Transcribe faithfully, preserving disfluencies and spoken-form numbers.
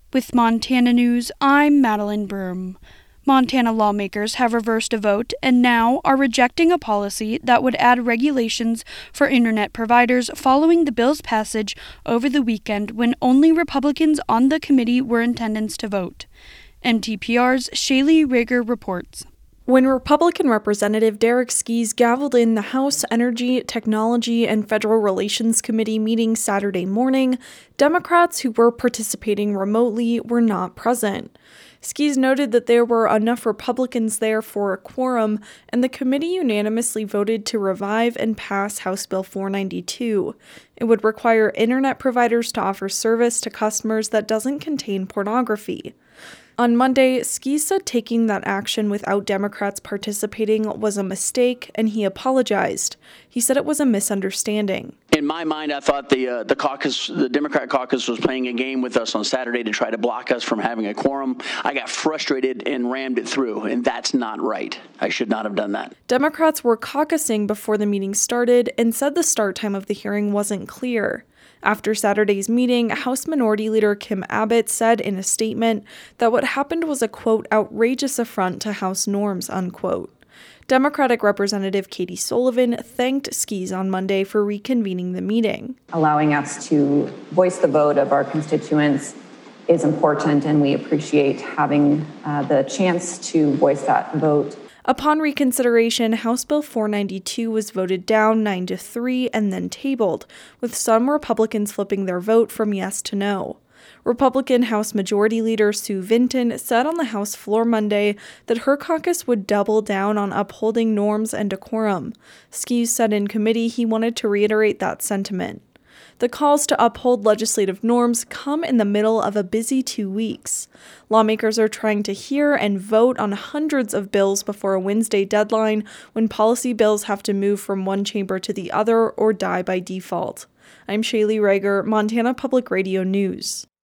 With Montana News, I'm Madeline Broom. Montana lawmakers have reversed a vote and now are rejecting a policy that would add regulations for internet providers following the bill's passage over the weekend when only Republicans on the committee were in attendance to vote. M T P R's Shaylee Rager reports. When Republican Representative Derek Skies gavelled in the House Energy, Technology, and Federal Relations Committee meeting Saturday morning, Democrats who were participating remotely were not present. Skies noted that there were enough Republicans there for a quorum, and the committee unanimously voted to revive and pass House Bill four ninety-two. It would require internet providers to offer service to customers that doesn't contain pornography. On Monday, Skies said taking that action without Democrats participating was a mistake, and he apologized. He said it was a misunderstanding. In my mind, I thought the uh, the caucus, the Democrat caucus, was playing a game with us on Saturday to try to block us from having a quorum. I got frustrated and rammed it through, and that's not right. I should not have done that. Democrats were caucusing before the meeting started and said the start time of the hearing wasn't clear. After Saturday's meeting, House Minority Leader Kim Abbott said in a statement that what happened was a, quote, outrageous affront to House norms, unquote. Democratic Representative Katie Sullivan thanked Skies on Monday for reconvening the meeting. Allowing us to voice the vote of our constituents is important, and we appreciate having uh, the chance to voice that vote. Upon reconsideration, House Bill four ninety-two was voted down nine to three and then tabled, with some Republicans flipping their vote from yes to no. Republican House Majority Leader Sue Vinton said on the House floor Monday that her caucus would double down on upholding norms and decorum. Skies said in committee he wanted to reiterate that sentiment. The calls to uphold legislative norms come in the middle of a busy two weeks. Lawmakers are trying to hear and vote on hundreds of bills before a Wednesday deadline when policy bills have to move from one chamber to the other or die by default. I'm Shaylee Rager, Montana Public Radio News.